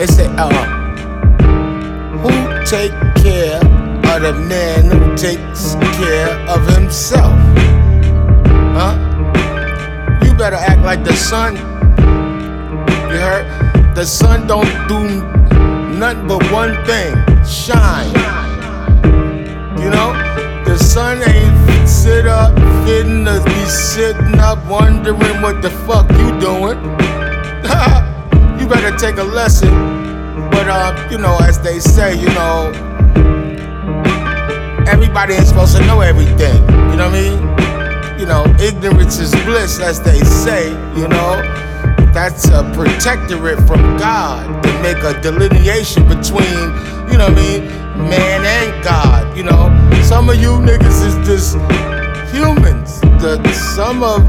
They say, who take care of the man who takes care of himself? Huh? You better act like the sun. You heard? The sun don't do nothing but one thing: shine. You know? The sun ain't sit up, fitting to be sitting up, wondering what the fuck you doing. You better take a lesson. But you know, as they say, you know, everybody ain't supposed to know everything. You know what I mean? You know, ignorance is bliss, as they say. You know, that's a protectorate from God to make a delineation between, you know what I mean, man and God. You know, some of you niggas is just humans. Some of